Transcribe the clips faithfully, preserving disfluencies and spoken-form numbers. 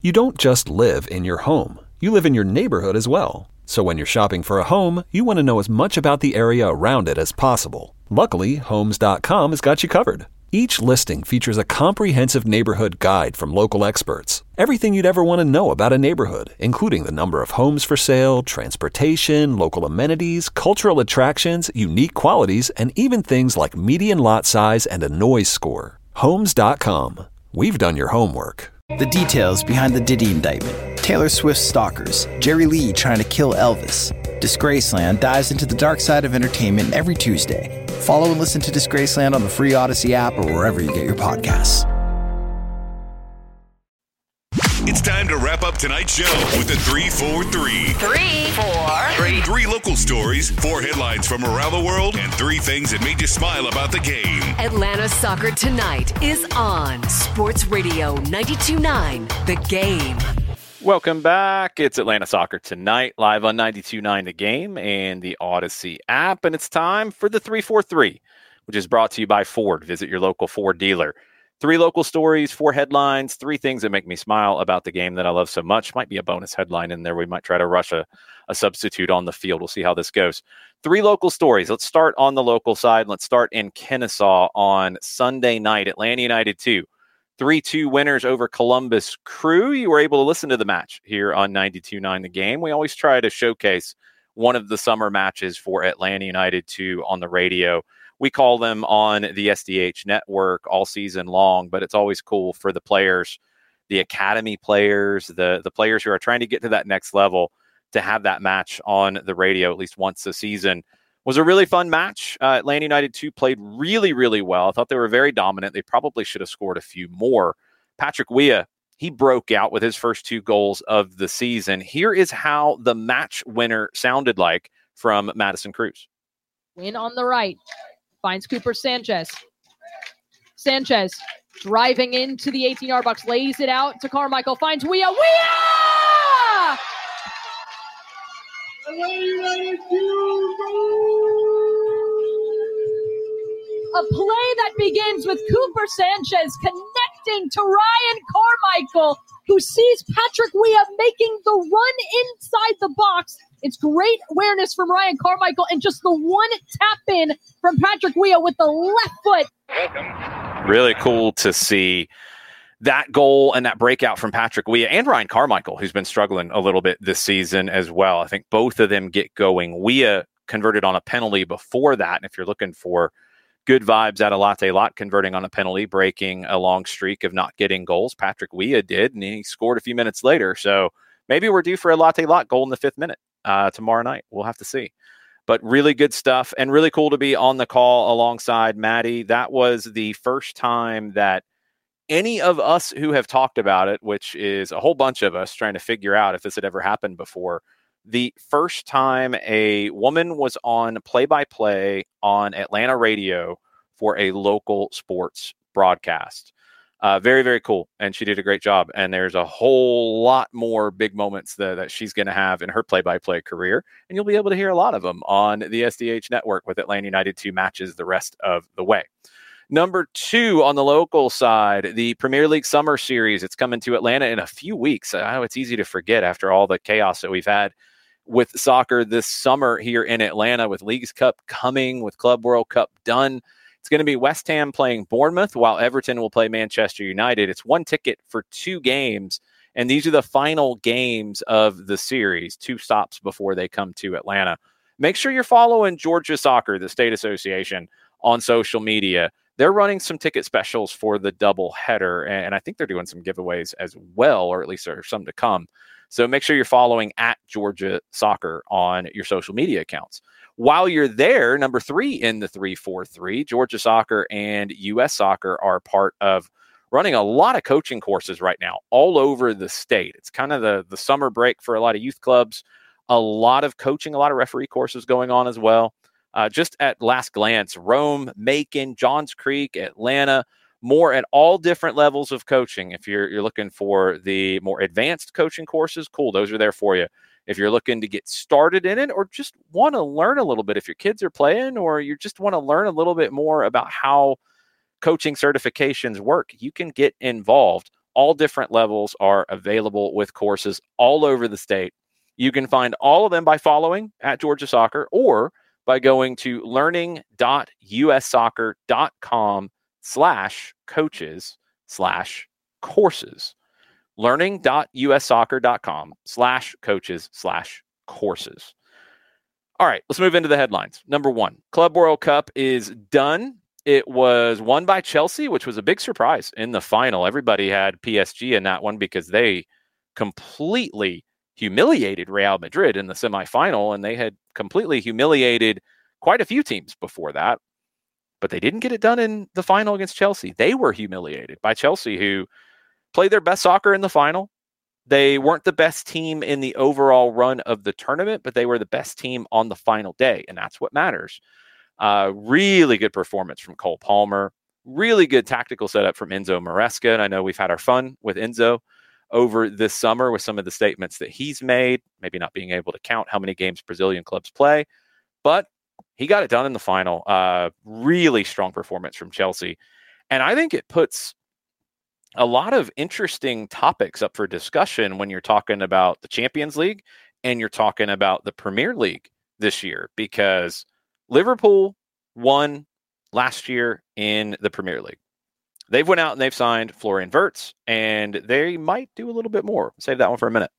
You don't just live in your home, you live in your neighborhood as well. So when you're shopping for a home, you want to know as much about the area around it as possible. Luckily, Homes dot com has got you covered. Each listing features a comprehensive neighborhood guide from local experts. Everything you'd ever want to know about a neighborhood, including the number of homes for sale, transportation, local amenities, cultural attractions, unique qualities, and even things like median lot size and a noise score. Homes dot com. We've done your homework. The details behind the Diddy indictment. Taylor Swift's stalkers. Jerry Lee trying to kill Elvis. Disgraceland dives into the dark side of entertainment every Tuesday. Follow and listen to Disgraceland on the free Odyssey app or wherever you get your podcasts. It's time to wrap up tonight's show with the three four three. Three, four, Three. Three local stories, four headlines from around the world, and three things that made you smile about the game. Atlanta Soccer Tonight is on Sports Radio ninety-two point nine, The Game. Welcome back. It's Atlanta Soccer Tonight, live on ninety-two point nine The Game and the Odyssey app. And it's time for the three four three, which is brought to you by Ford. Visit your local Ford dealer. Three local stories, four headlines, three things that make me smile about the game that I love so much. Might be a bonus headline in there. We might try to rush a, a substitute on the field. We'll see how this goes. Three local stories. Let's start on the local side. Let's start in Kennesaw on Sunday night. Atlanta United two. three two winners over Columbus Crew. You were able to listen to the match here on ninety-two point nine The Game. We always try to showcase one of the summer matches for Atlanta United two on the radio. We call them on the S D H network all season long, but it's always cool for the players, the academy players, the, the players who are trying to get to that next level to have that match on the radio at least once a season. Was a really fun match. Uh, Atlanta United two played really, really well. I thought they were very dominant. They probably should have scored a few more. Patrick Weah, he broke out with his first two goals of the season. Here is how the match winner sounded like from Madison Cruz. Win on the right. Finds Cooper Sanchez. Sanchez driving into the eighteen-yard box. Lays it out to Carmichael. Finds Weah. Weah! A play that begins with Cooper Sanchez connecting to Ryan Carmichael, who sees Patrick Weah making the run inside the box. It's great awareness from Ryan Carmichael and just the one tap in from Patrick Weah with the left foot. Really cool to see that goal and that breakout from Patrick Weah and Ryan Carmichael, who's been struggling a little bit this season as well. I think both of them get going. Weah converted on a penalty before that. And if you're looking for good vibes out of Latte Lot, converting on a penalty, breaking a long streak of not getting goals, Patrick Weah did, and he scored a few minutes later. So maybe we're due for a Latte Lot goal in the fifth minute uh, tomorrow night. We'll have to see. But really good stuff and really cool to be on the call alongside Maddie. That was the first time that any of us who have talked about it, which is a whole bunch of us trying to figure out if this had ever happened before, the first time a woman was on play-by-play on Atlanta radio for a local sports broadcast. Uh, very, very cool. And she did a great job. And there's a whole lot more big moments that, that she's going to have in her play-by-play career. And you'll be able to hear a lot of them on the S D H network with Atlanta United two matches the rest of the way. Number two on the local side, the Premier League Summer Series. It's coming to Atlanta in a few weeks. I know it's easy to forget after all the chaos that we've had with soccer this summer here in Atlanta, with Leagues Cup coming, with Club World Cup done. It's going to be West Ham playing Bournemouth, while Everton will play Manchester United. It's one ticket for two games, and these are the final games of the series, two stops before they come to Atlanta. Make sure you're following Georgia Soccer, the state association, on social media. They're running some ticket specials for the double header, and I think they're doing some giveaways as well, or at least there's some to come. So make sure you're following at Georgia Soccer on your social media accounts. While you're there, number three in the three four three, Georgia Soccer and U S Soccer are part of running a lot of coaching courses right now all over the state. It's kind of the, the summer break for a lot of youth clubs, a lot of coaching, a lot of referee courses going on as well. Uh, just at last glance, Rome, Macon, Johns Creek, Atlanta, more at all different levels of coaching. If you're you're looking for the more advanced coaching courses, cool, those are there for you. If you're looking to get started in it or just want to learn a little bit, if your kids are playing or you just want to learn a little bit more about how coaching certifications work, you can get involved. all different levels are available with courses all over the state. You can find all of them by following at Georgia Soccer or by going to learning.ussoccer.com slash coaches slash courses. learning.ussoccer.com slash coaches slash courses. All right, let's move into the headlines. Number one, Club World Cup is done. It was won by Chelsea, which was a big surprise in the final. Everybody had P S G in that one because they completely humiliated Real Madrid in the semifinal, and they had completely humiliated quite a few teams before that. But they didn't get it done in the final against Chelsea. They were humiliated by Chelsea, who played their best soccer in the final. They weren't the best team in the overall run of the tournament, but they were the best team on the final day, and that's what matters. Uh, really good performance from Cole Palmer. Really good tactical setup from Enzo Maresca. And I know we've had our fun with Enzo over this summer with some of the statements that he's made, maybe not being able to count how many games Brazilian clubs play, but he got it done in the final. Uh, really strong performance from Chelsea. And I think it puts a lot of interesting topics up for discussion when you're talking about the Champions League and you're talking about the Premier League this year, because Liverpool won last year in the Premier League. They've went out and they've signed Florian Wirtz, and they might do a little bit more. Save that one for a minute.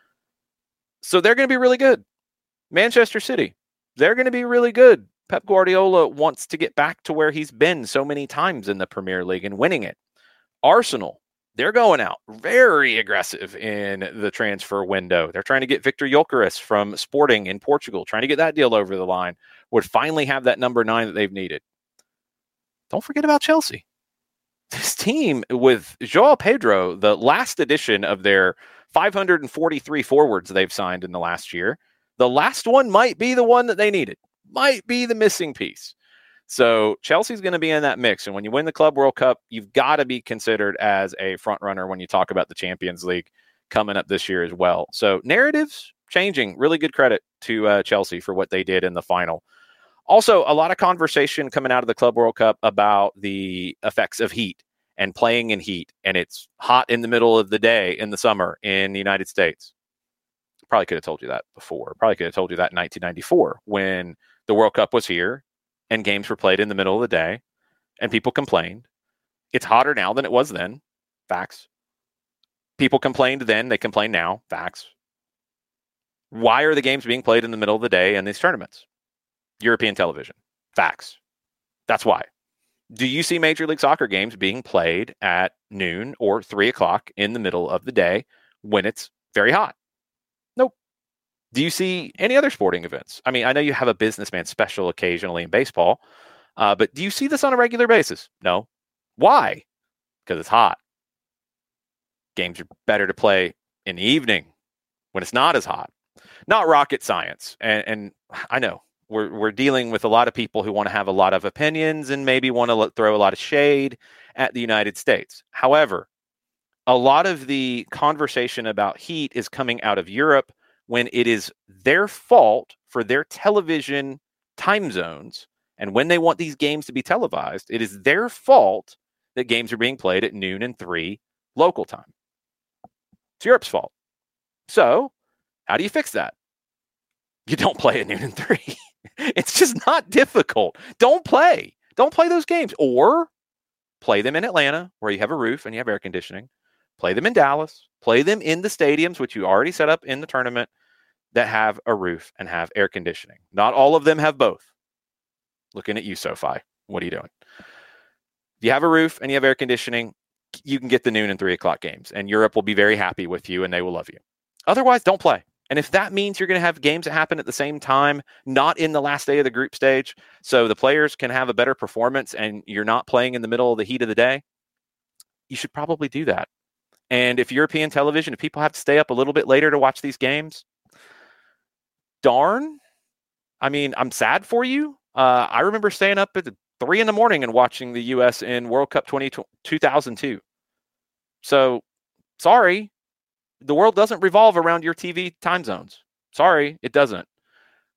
So they're going to be really good. Manchester City, they're going to be really good. Pep Guardiola wants to get back to where he's been so many times in the Premier League and winning it. Arsenal, they're going out very aggressive in the transfer window. They're trying to get Victor Gyökeres from Sporting in Portugal, trying to get that deal over the line. Would finally have that number nine that they've needed. Don't forget about Chelsea. This team with João Pedro, the last edition of their five hundred forty-three forwards they've signed in the last year, the last one might be the one that they needed, might be the missing piece. So Chelsea's going to be in that mix. And when you win the Club World Cup, you've got to be considered as a front runner when you talk about the Champions League coming up this year as well. So narratives changing. Really good credit to uh, Chelsea for what they did in the final. Also, a lot of conversation coming out of the Club World Cup about the effects of heat and playing in heat. And it's hot in the middle of the day in the summer in the United States. Probably could have told you that before. Probably could have told you that in nineteen ninety-four when the World Cup was here and games were played in the middle of the day and people complained. It's hotter now than it was then. Facts. People complained then. They complain now. Facts. Why are the games being played in the middle of the day in these tournaments? European television. Facts. That's why. Do you see Major League Soccer games being played at noon or three o'clock in the middle of the day when it's very hot? Nope. Do you see any other sporting events? I mean, I know you have a businessman special occasionally in baseball, uh, but do you see this on a regular basis? No. Why? Because it's hot. Games are better to play in the evening when it's not as hot. Not rocket science. And, and I know. We're we're dealing with a lot of people who want to have a lot of opinions and maybe want to throw a lot of shade at the United States. However, a lot of the conversation about heat is coming out of Europe when it is their fault for their television time zones. And when they want these games to be televised, it is their fault that games are being played at noon and three local time. It's Europe's fault. So how do you fix that? You don't play at noon and three. It's just not difficult. Don't play. Don't play those games. Or play them in Atlanta, where you have a roof and you have air conditioning. Play them in Dallas. Play them in the stadiums, which you already set up in the tournament, that have a roof and have air conditioning. Not all of them have both. Looking at you, SoFi. What are you doing? If you have a roof and you have air conditioning, you can get the noon and three o'clock games, and Europe will be very happy with you and they will love you. Otherwise, don't play. And if that means you're going to have games that happen at the same time, not in the last day of the group stage, so the players can have a better performance and you're not playing in the middle of the heat of the day, you should probably do that. And if European television, if people have to stay up a little bit later to watch these games, darn. I mean, I'm sad for you. Uh, I remember staying up at three in the morning and watching the U S in World Cup two thousand two. So, sorry. The world doesn't revolve around your T V time zones. Sorry, it doesn't.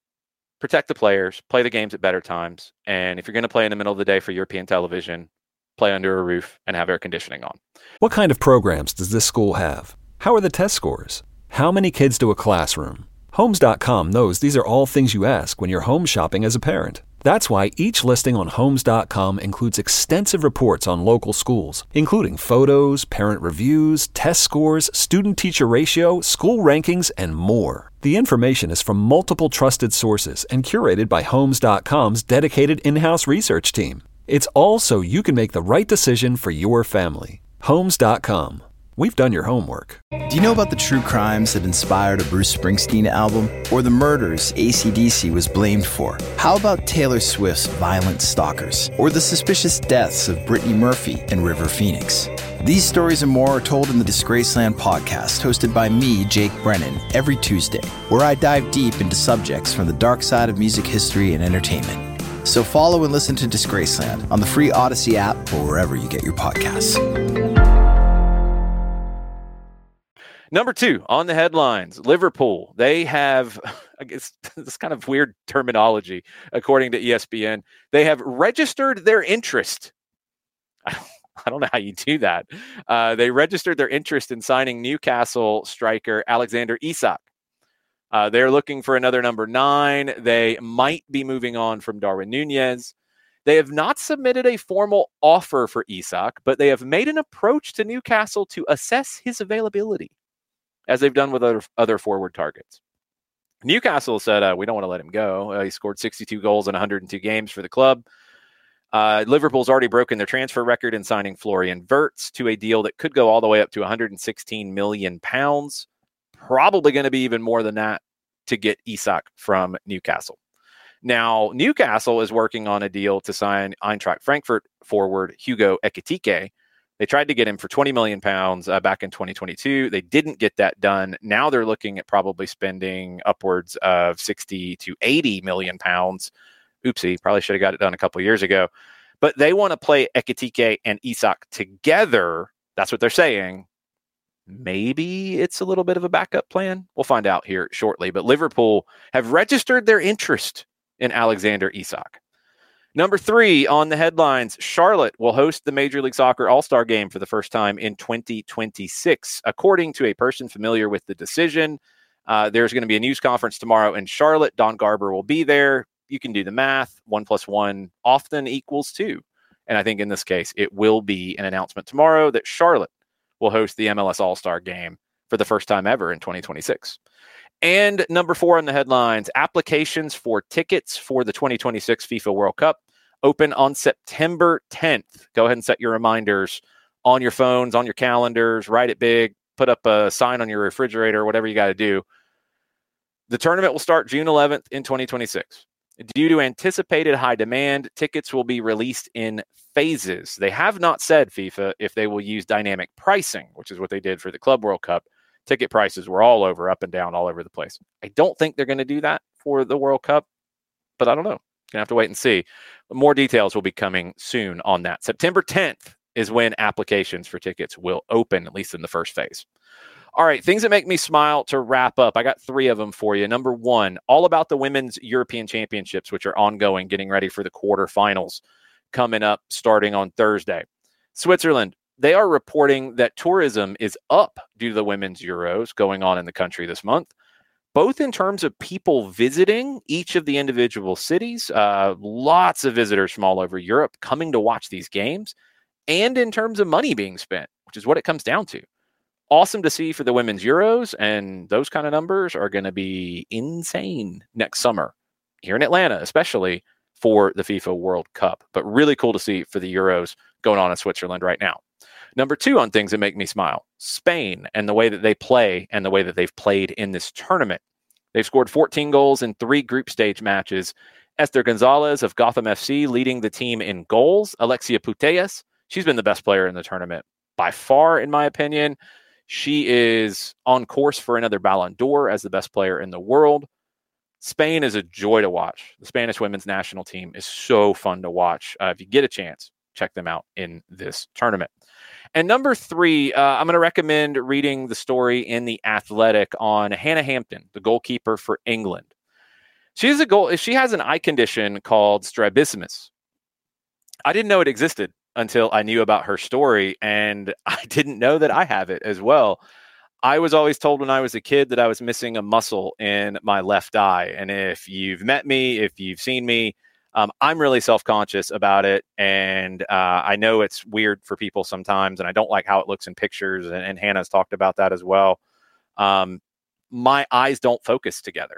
Protect the players, play the games at better times. And if you're going to play in the middle of the day for European television, play under a roof, and have air conditioning on. What kind of programs does this school have? How are the test scores? How many kids do a classroom? Homes dot com knows these are all things you ask when you're home shopping as a parent. That's why each listing on Homes dot com includes extensive reports on local schools, including photos, parent reviews, test scores, student-teacher ratio, school rankings, and more. The information is from multiple trusted sources and curated by Homes dot com's dedicated in-house research team. It's all so you can make the right decision for your family. Homes dot com. We've done your homework. Do you know about the true crimes that inspired a Bruce Springsteen album? Or the murders A C D C was blamed for? How about Taylor Swift's Violent Stalkers? Or the suspicious deaths of Brittany Murphy and River Phoenix? These stories and more are told in the Disgraceland podcast, hosted by me, Jake Brennan, every Tuesday, where I dive deep into subjects from the dark side of music history and entertainment. So follow and listen to Disgraceland on the free Odyssey app or wherever you get your podcasts. Number two on the headlines, Liverpool. They have, I guess, this kind of weird terminology, according to E S P N. They have registered their interest. I don't, I don't know how you do that. Uh, they registered their interest in signing Newcastle striker Alexander Isak. Uh, they're looking for another number nine. They might be moving on from Darwin Nunez. They have not submitted a formal offer for Isak, but they have made an approach to Newcastle to assess his availability, as they've done with other, other forward targets. Newcastle said, uh, we don't want to let him go. Uh, he scored sixty-two goals in one hundred two games for the club. Uh, Liverpool's already broken their transfer record in signing Florian Wirtz to a deal that could go all the way up to one hundred sixteen million pounds. Probably going to be even more than that to get Isak from Newcastle. Now, Newcastle is working on a deal to sign Eintracht Frankfurt forward Hugo Ekitike. They tried to get him for twenty million pounds uh, back in twenty twenty-two. They didn't get that done. Now they're looking at probably spending upwards of sixty to eighty million pounds. Oopsie, probably should have got it done a couple of years ago. But they want to play Ekitike and Isak together. That's what they're saying. Maybe it's a little bit of a backup plan. We'll find out here shortly. But Liverpool have registered their interest in Alexander Isak. Number three on the headlines, Charlotte will host the Major League Soccer All-Star Game for the first time in twenty twenty-six. According to a person familiar with the decision, uh, there's going to be a news conference tomorrow in Charlotte. Don Garber will be there. You can do the math. One plus one often equals two. And I think in this case, it will be an announcement tomorrow that Charlotte will host the M L S All-Star Game for the first time ever in twenty twenty-six. And number four on the headlines, applications for tickets for the twenty twenty-six FIFA World Cup open on September tenth. Go ahead and set your reminders on your phones, on your calendars, write it big, put up a sign on your refrigerator, whatever you got to do. The tournament will start June eleventh in twenty twenty-six. Due to anticipated high demand, tickets will be released in phases. They have not said, FIFA, if they will use dynamic pricing, which is what they did for the Club World Cup. Ticket prices were all over, up and down, all over the place. I don't think they're going to do that for the World Cup, but I don't know. Going to have to wait and see. More details will be coming soon on that. September tenth is when applications for tickets will open, at least in the first phase. All right, things that make me smile to wrap up. I got three of them for you. Number one, all about the Women's European Championships, which are ongoing, getting ready for the quarterfinals coming up starting on Thursday. Switzerland, they are reporting that tourism is up due to the Women's Euros going on in the country this month, both in terms of people visiting each of the individual cities, uh, lots of visitors from all over Europe coming to watch these games, and in terms of money being spent, which is what it comes down to. Awesome to see for the Women's Euros, and those kind of numbers are going to be insane next summer here in Atlanta, especially for the FIFA World Cup. But really cool to see for the Euros going on in Switzerland right now. Number two on things that make me smile, Spain and the way that they play and the way that they've played in this tournament. They've scored fourteen goals in three group stage matches. Esther Gonzalez of Gotham F C leading the team in goals. Alexia Putellas, she's been the best player in the tournament by far, in my opinion. She is on course for another Ballon d'Or as the best player in the world. Spain is a joy to watch. The Spanish women's national team is so fun to watch. Uh, if you get a chance, check them out in this tournament. And number three, uh, I'm going to recommend reading the story in The Athletic on Hannah Hampton, the goalkeeper for England. She has a goal. She has an eye condition called strabismus. I didn't know it existed until I knew about her story, and I didn't know that I have it as well. I was always told when I was a kid that I was missing a muscle in my left eye. And if you've met me, if you've seen me, um, I'm really self-conscious about it. And uh, I know it's weird for people sometimes, and I don't like how it looks in pictures. And, and Hannah's talked about that as well. Um, my eyes don't focus together.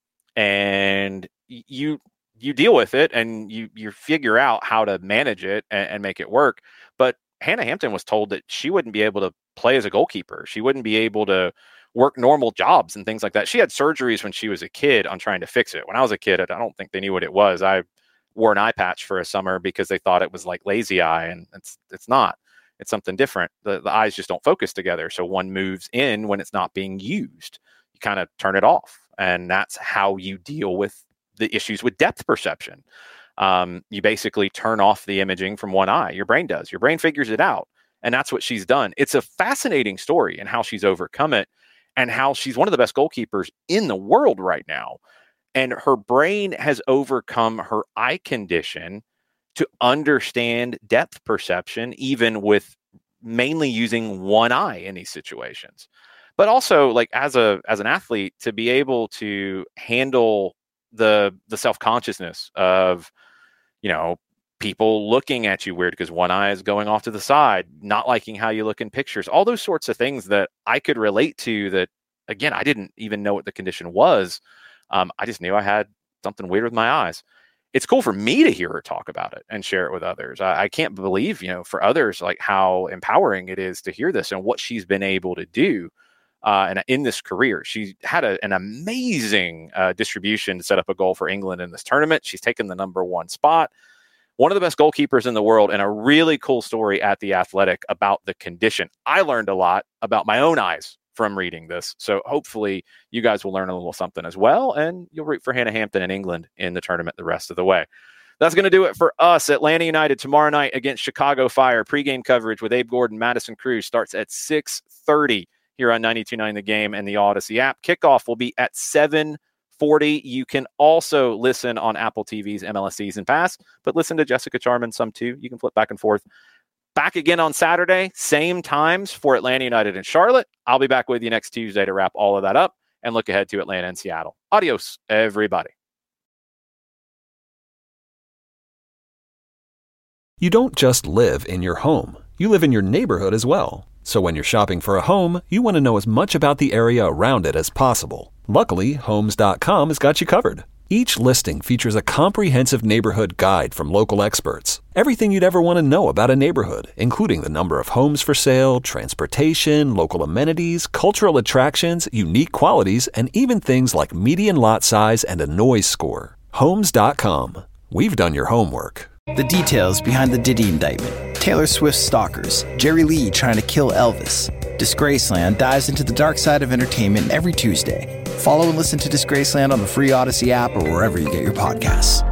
And you you deal with it, and you you figure out how to manage it and, and make it work. But Hannah Hampton was told that she wouldn't be able to play as a goalkeeper. She wouldn't be able to work normal jobs and things like that. She had surgeries when she was a kid on trying to fix it. When I was a kid, I don't think they knew what it was. I wore an eye patch for a summer because they thought it was like lazy eye, and it's it's not. It's something different. The, the eyes just don't focus together. So one moves in when it's not being used. You kind of turn it off. And that's how you deal with the issues with depth perception. Um, you basically turn off the imaging from one eye. Your brain does. Your brain figures it out. And that's what she's done. It's a fascinating story and how she's overcome it, and how she's one of the best goalkeepers in the world right now. And her brain has overcome her eye condition to understand depth perception, even with mainly using one eye in these situations. But also, like, as a as an athlete, to be able to handle the the self-consciousness of, you know, people looking at you weird because one eye is going off to the side, not liking how you look in pictures, all those sorts of things that I could relate to that, again, I didn't even know what the condition was. Um, I just knew I had something weird with my eyes. It's cool for me to hear her talk about it and share it with others. I, I can't believe, you know, for others, like how empowering it is to hear this and what she's been able to do. Uh, and in this career, she had a, an amazing uh, distribution to set up a goal for England in this tournament. She's taken the number one spot. One of the best goalkeepers in the world, and a really cool story at The Athletic about the condition. I learned a lot about my own eyes from reading this. So hopefully you guys will learn a little something as well, and you'll root for Hannah Hampton in England in the tournament the rest of the way. That's going to do it for us. Atlanta United tomorrow night against Chicago Fire. Pre-game coverage with Abe Gordon, Madison Cruz starts at six thirty here on ninety-two point nine The Game and the Odyssey app. Kickoff will be at seven forty. You can also listen on Apple T V's M L S Season Pass, but listen to Jessica Charman some too. You can flip back and forth. Back again on Saturday, same times for Atlanta United and Charlotte. I'll be back with you next Tuesday to wrap all of that up and look ahead to Atlanta and Seattle. Adios, everybody. You don't just live in your home. You live in your neighborhood as well. So when you're shopping for a home, you want to know as much about the area around it as possible. Luckily, Homes dot com has got you covered. Each listing features a comprehensive neighborhood guide from local experts. Everything you'd ever want to know about a neighborhood, including the number of homes for sale, transportation, local amenities, cultural attractions, unique qualities, and even things like median lot size and a noise score. Homes dot com. We've done your homework. The details behind the Diddy indictment. Taylor Swift's stalkers. Jerry Lee trying to kill Elvis. Disgraceland dives into the dark side of entertainment every Tuesday. Follow and listen to Disgraceland on the free Odyssey app or wherever you get your podcasts.